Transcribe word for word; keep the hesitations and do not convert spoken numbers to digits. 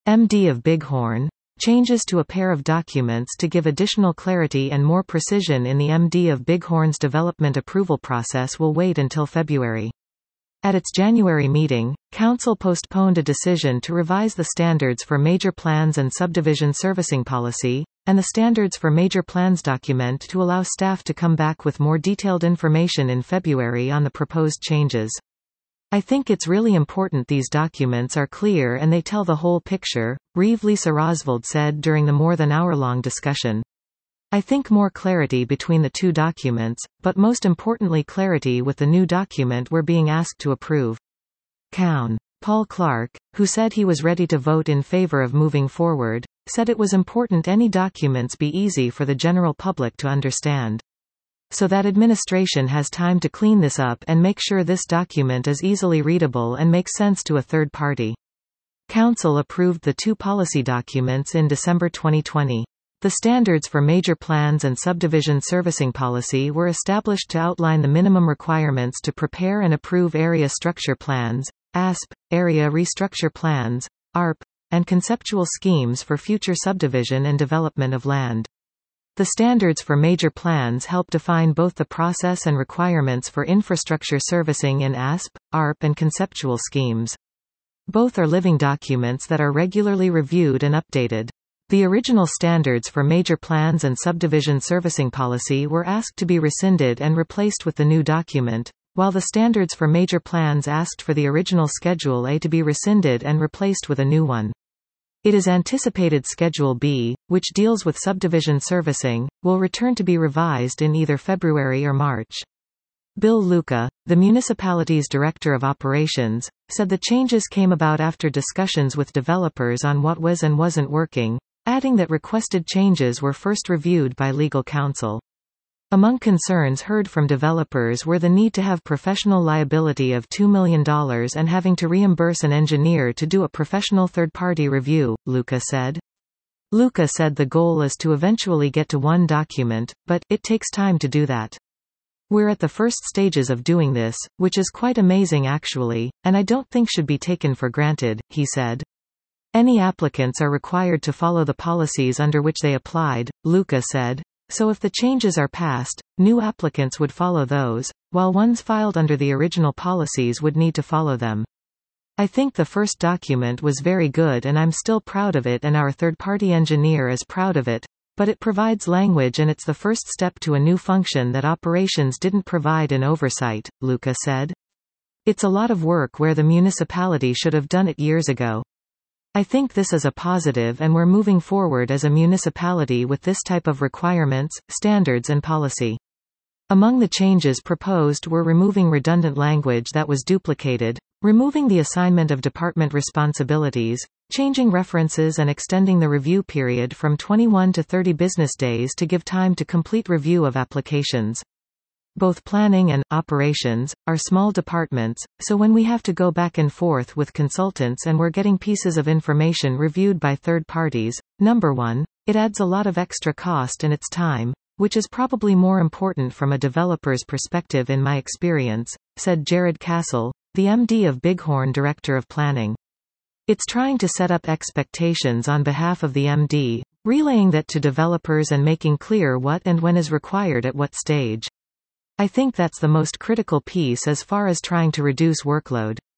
M D of Bighorn. Changes to a pair of documents to give additional clarity and more precision in the M D of Bighorn's development approval process will wait until February. At its January meeting, Council postponed a decision to revise the Standards for Major Plans and Subdivision Servicing Policy, and the Standards for Major Plans document to allow staff to come back with more detailed information in February on the proposed changes. I think it's really important these documents are clear and they tell the whole picture, Reeve Lisa Rosvold said during the more than hour-long discussion. I think more clarity between the two documents, but most importantly clarity with the new document we're being asked to approve. Cown. Paul Clark, who said he was ready to vote in favor of moving forward, said it was important any documents be easy for the general public to understand. So that administration has time to clean this up and make sure this document is easily readable and makes sense to a third party. Council approved the two policy documents in December twenty twenty. The Standards for Major Plans and Subdivision Servicing Policy were established to outline the minimum requirements to prepare and approve Area Structure Plans, A S P, Area Restructure Plans, A R P, and conceptual schemes for future subdivision and development of land. The Standards for Major Plans help define both the process and requirements for infrastructure servicing in A S P, A R P and conceptual schemes. Both are living documents that are regularly reviewed and updated. The original Standards for Major Plans and Subdivision Servicing Policy were asked to be rescinded and replaced with the new document, while the Standards for Major Plans asked for the original Schedule A to be rescinded and replaced with a new one. It is anticipated Schedule B, which deals with subdivision servicing, will return to be revised in either February or March. Bill Luca, the municipality's Director of Operations, said the changes came about after discussions with developers on what was and wasn't working, adding that requested changes were first reviewed by legal counsel. Among concerns heard from developers were the need to have professional liability of two million dollars and having to reimburse an engineer to do a professional third-party review, Luca said. Luca said the goal is to eventually get to one document, but it takes time to do that. We're at the first stages of doing this, which is quite amazing actually, and I don't think should be taken for granted, he said. Any applicants are required to follow the policies under which they applied, Luca said. So if the changes are passed, new applicants would follow those, while ones filed under the original policies would need to follow them. I think the first document was very good and I'm still proud of it and our third-party engineer is proud of it, but it provides language and it's the first step to a new function that operations didn't provide in oversight, Luca said. It's a lot of work where the municipality should have done it years ago. I think this is a positive and we're moving forward as a municipality with this type of requirements, standards and policy. Among the changes proposed were removing redundant language that was duplicated, removing the assignment of department responsibilities, changing references and extending the review period from twenty-one to thirty business days to give time to complete review of applications. Both planning and operations are small departments, so when we have to go back and forth with consultants and we're getting pieces of information reviewed by third parties, number one, it adds a lot of extra cost and its time, which is probably more important from a developer's perspective in my experience, said Jared Castle, the M D of Bighorn Director of Planning. It's trying to set up expectations on behalf of the M D, relaying that to developers and making clear what and when is required at what stage. I think that's the most critical piece as far as trying to reduce workload.